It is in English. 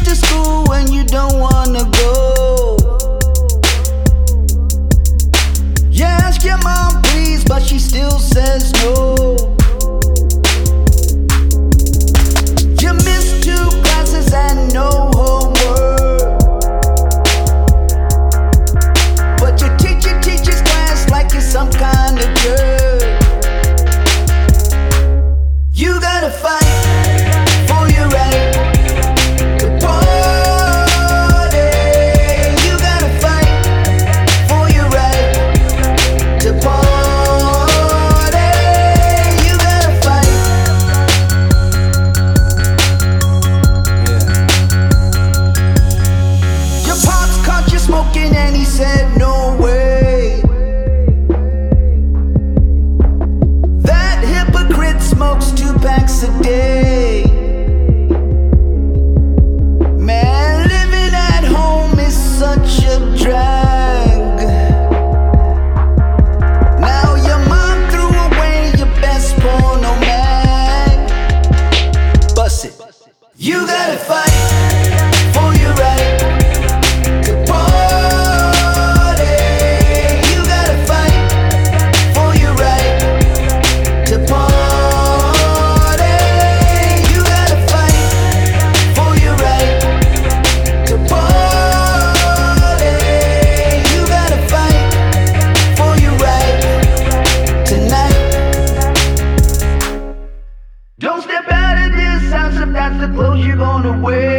to school when you don't wanna go. You ask your mom please, but she still says no. You missed 2 classes and no homework, but your teacher teaches class like you're some kind of jerk. You gotta fight for your right to party. You gotta fight for your right to party. You gotta fight. Yeah. Your pops caught you smoking and he said no way. That hypocrite smokes 2 packs a day. Man, living at home is such a drag. Now your mom threw away your best porno mag. Bust it. You gotta fight for your right to party. You gotta fight for your right to party. You gotta fight for your right to party. You gotta fight for your right tonight. Don't step out of this house if that's the clothes you're gonna wear.